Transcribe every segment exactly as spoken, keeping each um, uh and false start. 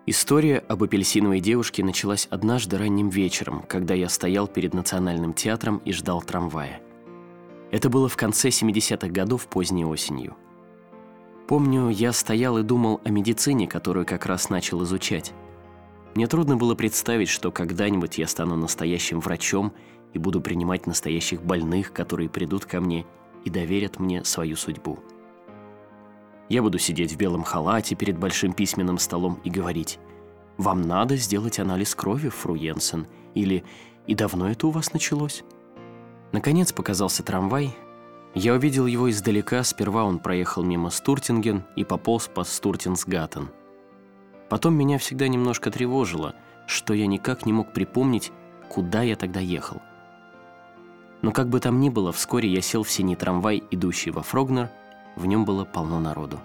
История об апельсиновой девушке началась однажды ранним вечером, когда я стоял перед Национальным театром и ждал трамвая. Это было в конце семидесятых годов поздней осенью. Помню, я стоял и думал о медицине, которую как раз начал изучать. Мне трудно было представить, что когда-нибудь я стану настоящим врачом и буду принимать настоящих больных, которые придут ко мне и доверят мне свою судьбу. Я буду сидеть в белом халате перед большим письменным столом и говорить: «Вам надо сделать анализ крови, фру Йенсен», или «И давно это у вас началось?». Наконец показался трамвай. Я увидел его издалека. Сперва он проехал мимо Стуртинген и пополз по Стуртинсгатен. Потом меня всегда немножко тревожило, что я никак не мог припомнить, куда я тогда ехал. Но как бы там ни было, вскоре я сел в синий трамвай, идущий во Фрогнер. В нем было полно народу.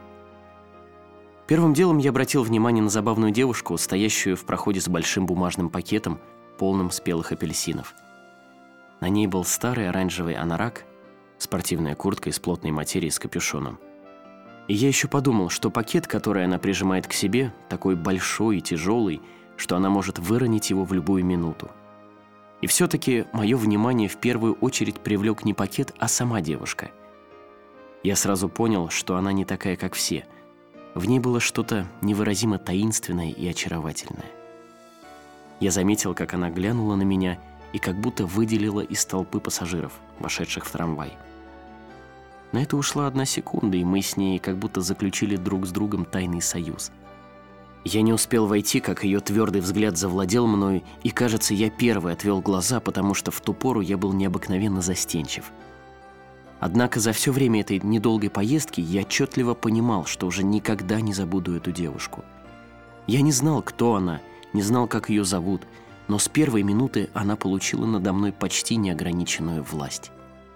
Первым делом я обратил внимание на забавную девушку, стоящую в проходе с большим бумажным пакетом, полным спелых апельсинов. На ней был старый оранжевый анорак, спортивная куртка из плотной материи с капюшоном. И я еще подумал, что пакет, который она прижимает к себе, такой большой и тяжелый, что она может выронить его в любую минуту. И все-таки мое внимание в первую очередь привлек не пакет, а сама девушка. Я сразу понял, что она не такая, как все. В ней было что-то невыразимо таинственное и очаровательное. Я заметил, как она глянула на меня и как будто выделила из толпы пассажиров, вошедших в трамвай. На это ушла одна секунда, и мы с ней как будто заключили друг с другом тайный союз. Я не успел войти, как ее твердый взгляд завладел мною, и, кажется, я первый отвел глаза, потому что в ту пору я был необыкновенно застенчив. Однако за все время этой недолгой поездки я отчетливо понимал, что уже никогда не забуду эту девушку. Я не знал, кто она, не знал, как ее зовут, но с первой минуты она получила надо мной почти неограниченную власть.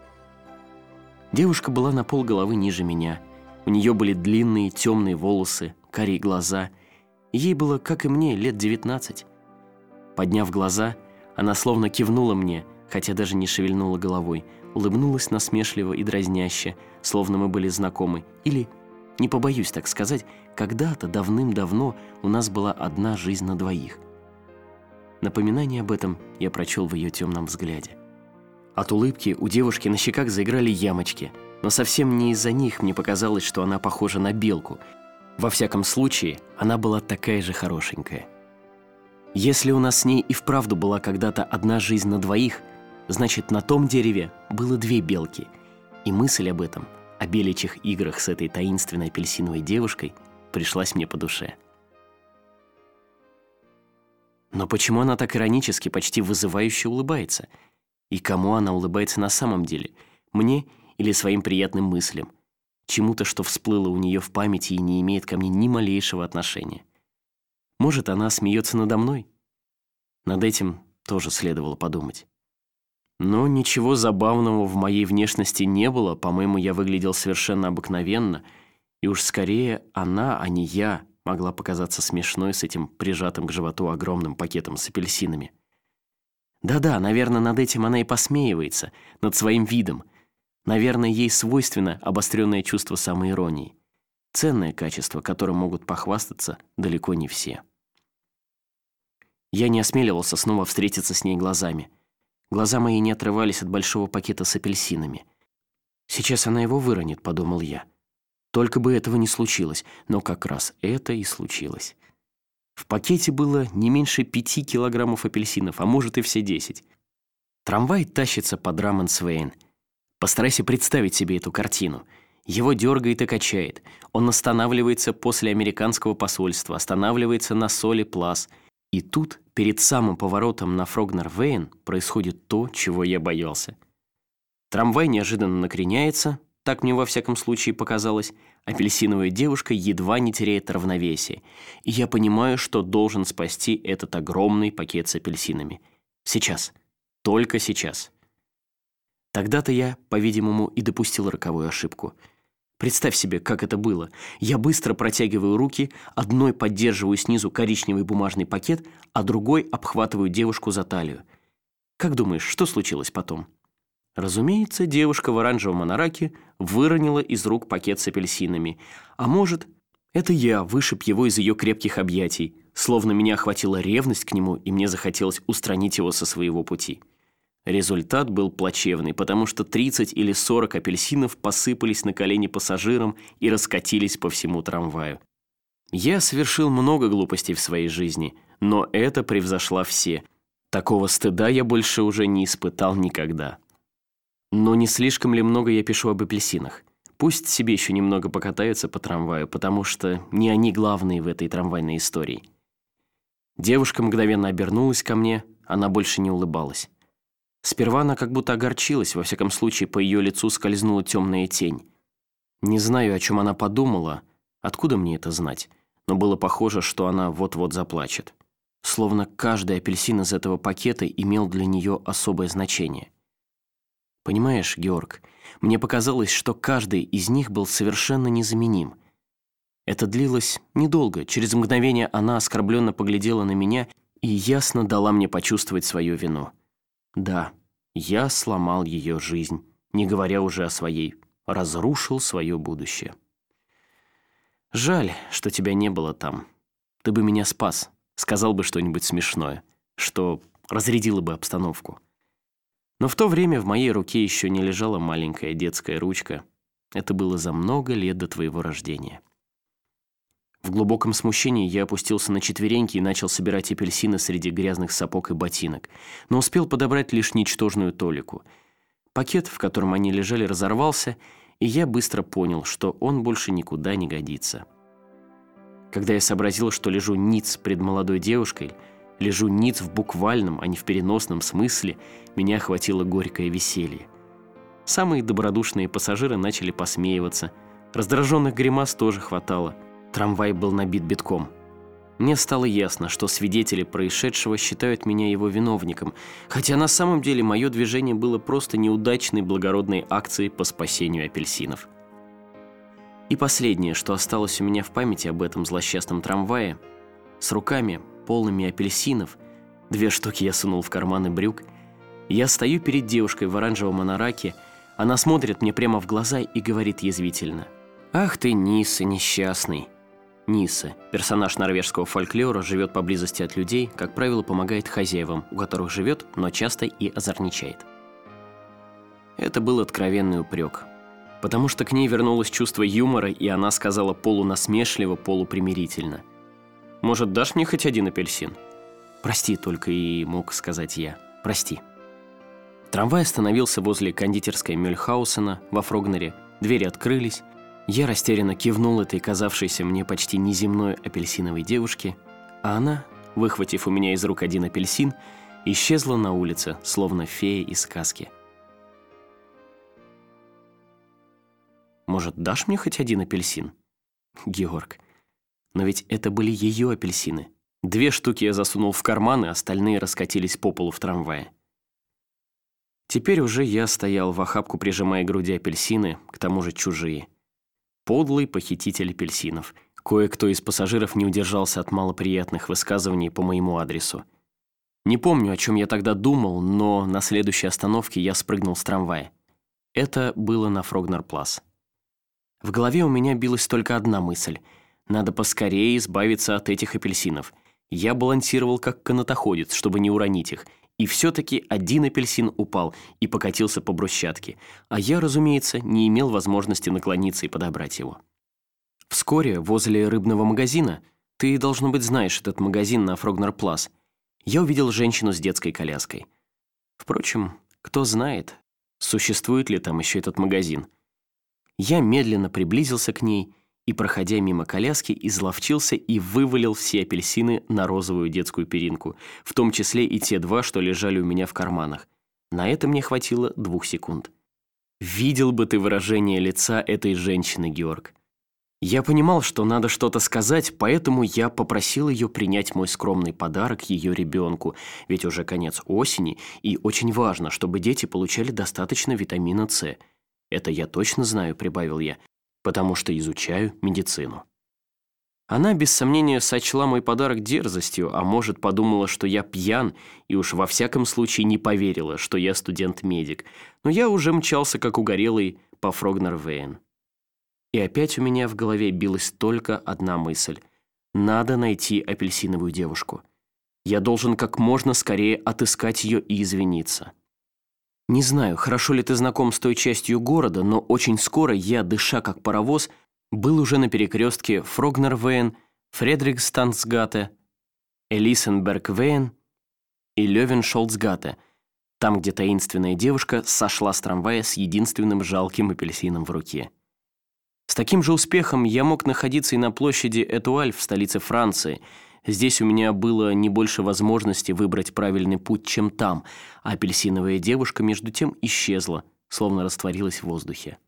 Девушка была на полголовы ниже меня. У нее были длинные темные волосы, карие глаза. Ей было, как и мне, лет девятнадцать. Подняв глаза, она словно кивнула мне, хотя даже не шевельнула головой, улыбнулась насмешливо и дразняще, словно мы были знакомы. Или, не побоюсь так сказать, когда-то давным-давно у нас была одна жизнь на двоих. Напоминание об этом я прочел в ее темном взгляде. От улыбки у девушки на щеках заиграли ямочки, но совсем не из-за них мне показалось, что она похожа на белку. Во всяком случае, она была такая же хорошенькая. Если у нас с ней и вправду была когда-то одна жизнь на двоих, значит, на том дереве было две белки, и мысль об этом, о беличьих играх с этой таинственной апельсиновой девушкой, пришлась мне по душе. Но почему она так иронически, почти вызывающе улыбается? И кому она улыбается на самом деле? Мне или своим приятным мыслям? Чему-то, что всплыло у нее в памяти и не имеет ко мне ни малейшего отношения? Может, она смеется надо мной? Над этим тоже следовало подумать. Но ничего забавного в моей внешности не было. По-моему, я выглядел совершенно обыкновенно, и уж скорее она, а не я, могла показаться смешной с этим прижатым к животу огромным пакетом с апельсинами. Да-да, наверное, над этим она и посмеивается, над своим видом. Наверное, ей свойственно обостренное чувство самоиронии. Ценное качество, которым могут похвастаться далеко не все. Я не осмеливался снова встретиться с ней глазами. Глаза мои не отрывались от большого пакета с апельсинами. «Сейчас она его выронит», — подумал я. Только бы этого не случилось, но как раз это и случилось. В пакете было не меньше пяти килограммов апельсинов, а может и все десять. Трамвай тащится по Драммонсвейн. Постарайся представить себе эту картину. Его дергает и качает. Он останавливается после американского посольства, останавливается на Соли-Плас. И тут, перед самым поворотом на Фрогнер-Вейн, происходит то, чего я боялся. Трамвай неожиданно накреняется, так мне во всяком случае показалось. Апельсиновая девушка едва не теряет равновесие. И я понимаю, что должен спасти этот огромный пакет с апельсинами. Сейчас. Только сейчас. Тогда-то я, по-видимому, и допустил роковую ошибку. Представь себе, как это было. Я быстро протягиваю руки, одной поддерживаю снизу коричневый бумажный пакет, а другой обхватываю девушку за талию. Как думаешь, что случилось потом? Разумеется, девушка в оранжевом анараке выронила из рук пакет с апельсинами. А может, Это я вышиб его из ее крепких объятий, словно меня охватила ревность к нему, и мне захотелось устранить его со своего пути. Результат был плачевный, потому что тридцать или сорок апельсинов посыпались на колени пассажирам и раскатились по всему трамваю. Я совершил много глупостей в своей жизни, но это превзошла все. Такого стыда я больше уже не испытал никогда. Но не слишком ли много я пишу об апельсинах? Пусть себе еще немного покатаются по трамваю, потому что не они главные в этой трамвайной истории. Девушка мгновенно обернулась ко мне, она больше не улыбалась. Сперва она как будто огорчилась, во всяком случае по ее лицу скользнула темная тень. Не знаю, о чем она подумала, откуда мне это знать, но было похоже, что она вот-вот заплачет. Словно каждый апельсин из этого пакета имел для нее особое значение. Понимаешь, Георг, мне показалось, что каждый из них был совершенно незаменим. Это длилось недолго. Через мгновение она оскорбленно поглядела на меня и ясно дала мне почувствовать свою вину. Да, я сломал ее жизнь, не говоря уже о своей, разрушил свое будущее. Жаль, что тебя не было там. Ты бы меня спас, сказал бы что-нибудь смешное, что разрядило бы обстановку. Но в то время в моей руке еще не лежала маленькая детская ручка. Это было за много лет до твоего рождения. В глубоком смущении я опустился на четвереньки и начал собирать апельсины среди грязных сапог и ботинок, но успел подобрать лишь ничтожную толику. Пакет, в котором они лежали, разорвался, и я быстро понял, что он больше никуда не годится. Когда я сообразил, что лежу ниц пред молодой девушкой, лежу ниц в буквальном, а не в переносном смысле, меня охватило горькое веселье. Самые добродушные пассажиры начали посмеиваться. Раздраженных гримас тоже хватало. Трамвай был набит битком. Мне стало ясно, что свидетели происшедшего считают меня его виновником, хотя на самом деле мое движение было просто неудачной благородной акцией по спасению апельсинов. И последнее, что осталось у меня в памяти об этом злосчастном трамвае, с руками, полными апельсинов, две штуки я сунул в карманы брюк, я стою перед девушкой в оранжевом анараке, она смотрит мне прямо в глаза и говорит язвительно: «Ах ты, Ниса, несчастный». Ниса, персонаж норвежского фольклора, живет поблизости от людей, как правило, помогает хозяевам, у которых живет, но часто и озорничает. Это был откровенный упрек, потому что к ней вернулось чувство юмора, и она сказала полунасмешливо, полупримирительно: «Может, дашь мне хоть один апельсин?» «Прости», только и мог сказать я. «Прости». Трамвай остановился возле кондитерской Мюльхаусена во Фрогнере, двери открылись. Я растерянно кивнул этой казавшейся мне почти неземной апельсиновой девушке, а она, выхватив у меня из рук один апельсин, исчезла на улице, словно фея из сказки. «Может, дашь мне хоть один апельсин?» «Георг, но ведь это были ее апельсины. Две штуки я засунул в карманы, остальные раскатились по полу в трамвае». Теперь уже я стоял в охапку, прижимая к груди апельсины, к тому же чужие. Подлый похититель апельсинов. Кое-кто из пассажиров не удержался от малоприятных высказываний по моему адресу. Не помню, о чем я тогда думал, но на следующей остановке я спрыгнул с трамвая. Это было на Фрогнер-Плас. В голове у меня билась только одна мысль: надо поскорее избавиться от этих апельсинов. Я балансировал как канатоходец, чтобы не уронить их, и все-таки один апельсин упал и покатился по брусчатке, а я, разумеется, не имел возможности наклониться и подобрать его. Вскоре, возле рыбного магазина, ты, должно быть, знаешь этот магазин на Фрогнер-Плас, я увидел женщину с детской коляской. Впрочем, кто знает, существует ли там еще этот магазин. Я медленно приблизился к ней и, проходя мимо коляски, изловчился и вывалил все апельсины на розовую детскую перинку, в том числе и те два, что лежали у меня в карманах. На это мне хватило двух секунд. Видел бы ты выражение лица этой женщины, Георг. Я понимал, что надо что-то сказать, поэтому я попросил ее принять мой скромный подарок ее ребенку, ведь уже конец осени, и очень важно, чтобы дети получали достаточно витамина С. Это я точно знаю, прибавил я, потому что изучаю медицину. Она, без сомнения, сочла мой подарок дерзостью, а может, подумала, что я пьян, и уж во всяком случае не поверила, что я студент-медик, но я уже мчался, как угорелый, по Фрогнер-Вейн. И опять у меня в голове билась только одна мысль. Надо найти апельсиновую девушку. Я должен как можно скорее отыскать ее и извиниться. Не знаю, хорошо ли ты знаком с той частью города, но очень скоро я, дыша как паровоз, был уже на перекрестке Фрогнер-Вейн, Фредрикстансгате, Элисенберг-Вейн и Лёвеншолцгате, там, где таинственная девушка сошла с трамвая с единственным жалким апельсином в руке. С таким же успехом я мог находиться и на площади Этуаль в столице Франции. Здесь у меня было не больше возможности выбрать правильный путь, чем там, а апельсиновая девушка между тем исчезла, словно растворилась в воздухе.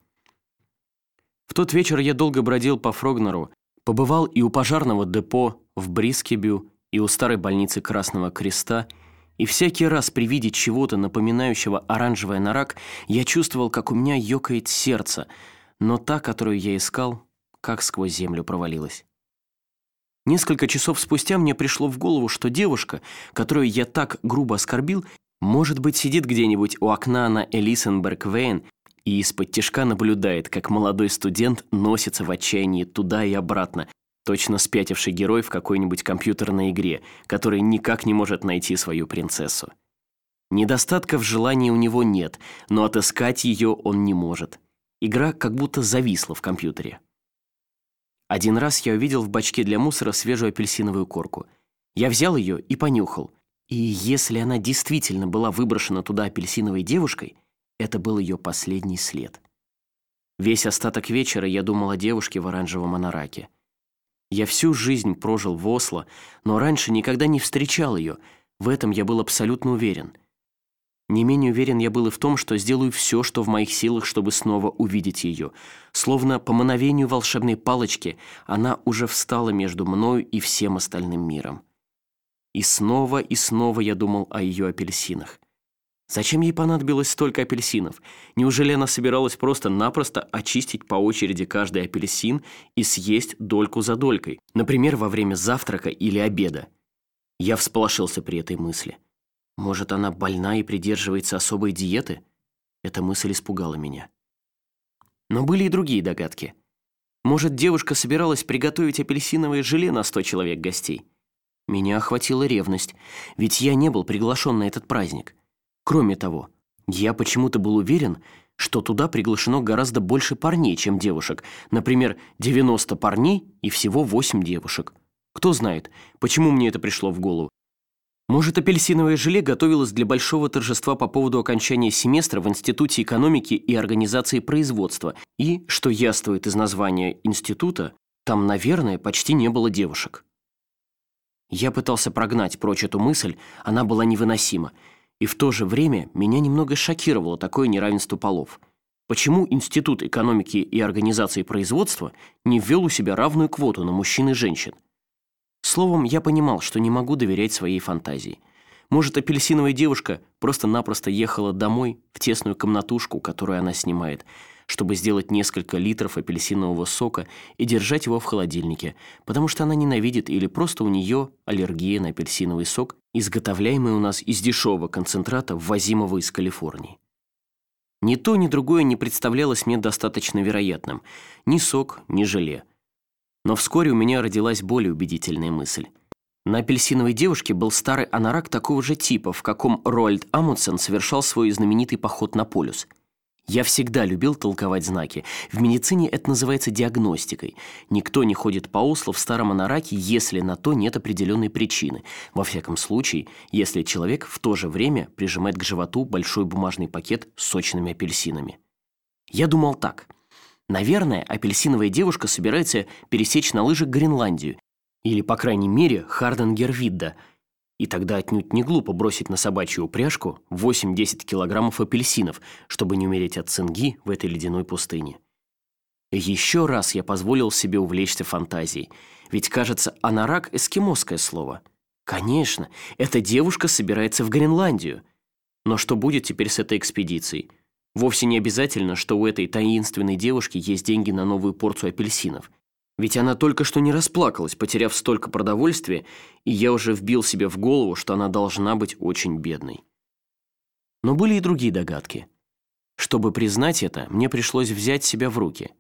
В тот вечер я долго бродил по Фрогнеру, побывал и у пожарного депо в Брискебю, и у старой больницы Красного Креста, и всякий раз при виде чего-то напоминающего оранжевый анорак я чувствовал, как у меня ёкает сердце, но та, которую я искал, как сквозь землю провалилась. Несколько часов спустя мне пришло в голову, что девушка, которую я так грубо оскорбил, может быть, сидит где-нибудь у окна на Элисенберг-Вейн и из-под тишка наблюдает, как молодой студент носится в отчаянии туда и обратно, точно спятивший герой в какой-нибудь компьютерной игре, который никак не может найти свою принцессу. Недостатков в желании у него нет, но отыскать ее он не может. Игра как будто зависла в компьютере. Один раз я увидел в бачке для мусора свежую апельсиновую корку. Я взял ее и понюхал. И если она действительно была выброшена туда апельсиновой девушкой, это был ее последний след. Весь остаток вечера я думал о девушке в оранжевом анараке. Я всю жизнь прожил в Осло, но раньше никогда не встречал ее. В этом я был абсолютно уверен. Не менее уверен я был и в том, что сделаю все, что в моих силах, чтобы снова увидеть ее. Словно по мановению волшебной палочки она уже встала между мною и всем остальным миром. И снова и снова я думал о ее апельсинах. Зачем ей понадобилось столько апельсинов? Неужели она собиралась просто-напросто очистить по очереди каждый апельсин и съесть дольку за долькой, например, во время завтрака или обеда? Я всполошился при этой мысли. Может, она больна и придерживается особой диеты? Эта мысль испугала меня. Но были и другие догадки. Может, девушка собиралась приготовить апельсиновое желе на сто человек гостей? Меня охватила ревность, ведь я не был приглашен на этот праздник. Кроме того, я почему-то был уверен, что туда приглашено гораздо больше парней, чем девушек. Например, девяносто парней и всего восемь девушек. Кто знает, почему мне это пришло в голову. Может, апельсиновое желе готовилось для большого торжества по поводу окончания семестра в Институте экономики и организации производства, и, что яствует из названия института, там, наверное, почти не было девушек. Я пытался прогнать прочь эту мысль, она была невыносима, и в то же время меня немного шокировало такое неравенство полов. Почему Институт экономики и организации производства не ввел у себя равную квоту на мужчин и женщин? Словом, я понимал, что не могу доверять своей фантазии. Может, апельсиновая девушка просто-напросто ехала домой в тесную комнатушку, которую она снимает, чтобы сделать несколько литров апельсинового сока и держать его в холодильнике, потому что она ненавидит или просто у нее аллергия на апельсиновый сок, изготовляемый у нас из дешевого концентрата, ввозимого из Калифорнии. Ни то, ни другое не представлялось мне достаточно вероятным. Ни сок, ни желе. Но вскоре у меня родилась более убедительная мысль. На апельсиновой девушке был старый анорак такого же типа, в каком Роальд Амундсен совершал свой знаменитый поход на полюс. Я всегда любил толковать знаки. В медицине это называется диагностикой. Никто не ходит по Осло в старом анараке, если на то нет определенной причины. Во всяком случае, если человек в то же время прижимает к животу большой бумажный пакет с сочными апельсинами. Я думал так. Наверное, апельсиновая девушка собирается пересечь на лыжах Гренландию, или, по крайней мере, Харденгервидда, и тогда отнюдь не глупо бросить на собачью упряжку восемь-десять килограммов апельсинов, чтобы не умереть от цинги в этой ледяной пустыне. Еще раз я позволил себе увлечься фантазией, ведь, кажется, анорак – эскимосское слово. Конечно, эта девушка собирается в Гренландию. Но что будет теперь с этой экспедицией? Вовсе не обязательно, что у этой таинственной девушки есть деньги на новую порцию апельсинов. Ведь она только что не расплакалась, потеряв столько продовольствия, и я уже вбил себе в голову, что она должна быть очень бедной. Но были и другие догадки. Чтобы признать это, мне пришлось взять себя в руки.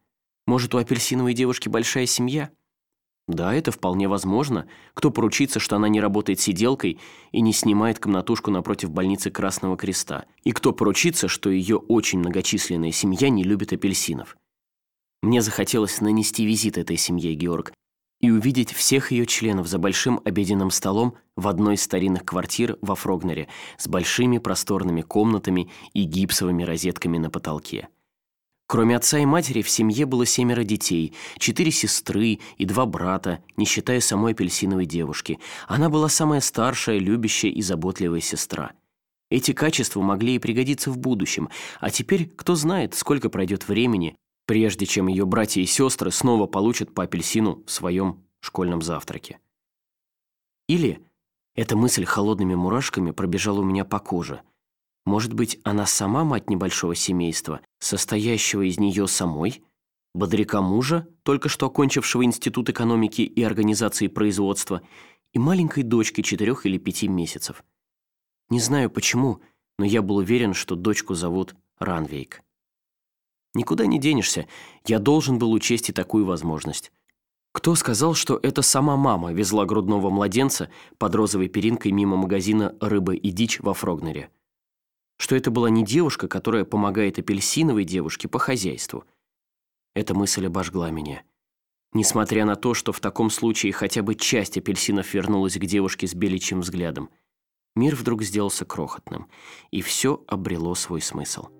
Может, у апельсиновой девушки большая семья? Да, это вполне возможно. Кто поручится, что она не работает сиделкой и не снимает комнатушку напротив больницы Красного Креста? И кто поручится, что ее очень многочисленная семья не любит апельсинов? Мне захотелось нанести визит этой семье, Георг, и увидеть всех ее членов за большим обеденным столом в одной из старинных квартир во Фрогнере с большими просторными комнатами и гипсовыми розетками на потолке. Кроме отца и матери, в семье было семеро детей, четыре сестры и два брата, не считая самой апельсиновой девушки. Она была самая старшая, любящая и заботливая сестра. Эти качества могли ей пригодиться в будущем, а теперь кто знает, сколько пройдет времени, прежде чем ее братья и сестры снова получат по апельсину в своем школьном завтраке. Или, эта мысль холодными мурашками пробежала у меня по коже, может быть, она сама мать небольшого семейства, состоящего из нее самой, бодряка мужа, только что окончившего Институт экономики и организации производства, и маленькой дочки четырех или пяти месяцев. Не знаю почему, но я был уверен, что дочку зовут Ранвейк. Никуда не денешься, я должен был учесть и такую возможность. Кто сказал, что это сама мама везла грудного младенца под розовой перинкой мимо магазина «Рыба и дичь» во Фрогнере? Что это была не девушка, которая помогает апельсиновой девушке по хозяйству. Эта мысль обожгла меня. Несмотря на то, что в таком случае хотя бы часть апельсинов вернулась к девушке с беличьим взглядом, мир вдруг сделался крохотным, и все обрело свой смысл.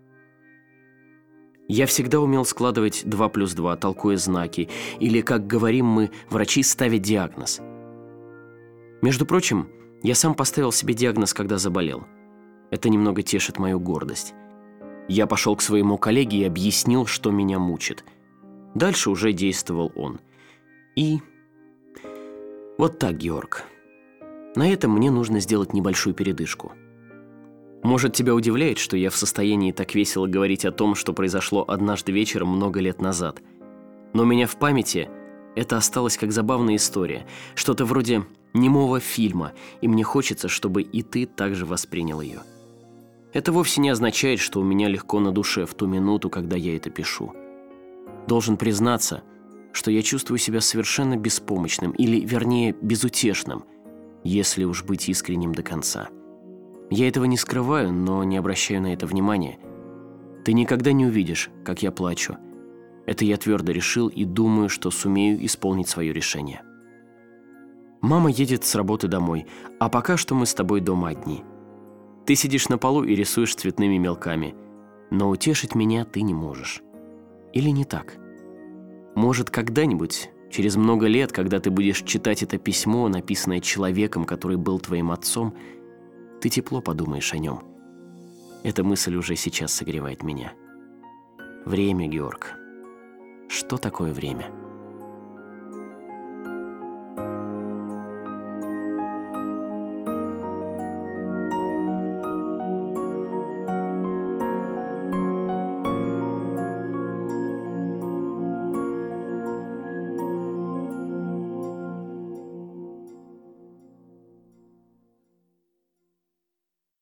Я всегда умел складывать два плюс два, толкуя знаки, или, как говорим мы, врачи ставят диагноз. Между прочим, я сам поставил себе диагноз, когда заболел. Это немного тешит мою гордость. Я пошел к своему коллеге и объяснил, что меня мучит. Дальше уже действовал он. И вот так, Георг. На этом мне нужно сделать небольшую передышку. Может, тебя удивляет, что я в состоянии так весело говорить о том, что произошло однажды вечером много лет назад. Но у меня в памяти это осталось как забавная история, что-то вроде немого фильма, и мне хочется, чтобы и ты также воспринял ее. Это вовсе не означает, что у меня легко на душе в ту минуту, когда я это пишу. Должен признаться, что я чувствую себя совершенно беспомощным, или, вернее, безутешным, если уж быть искренним до конца. Я этого не скрываю, но не обращаю на это внимания. Ты никогда не увидишь, как я плачу. Это я твердо решил и думаю, что сумею исполнить свое решение. Мама едет с работы домой, а пока что мы с тобой дома одни. Ты сидишь на полу и рисуешь цветными мелками, но утешить меня ты не можешь. Или не так? Может, когда-нибудь, через много лет, когда ты будешь читать это письмо, написанное человеком, который был твоим отцом, ты тепло подумаешь о нем. Эта мысль уже сейчас согревает меня. Время, Георг. Что такое время?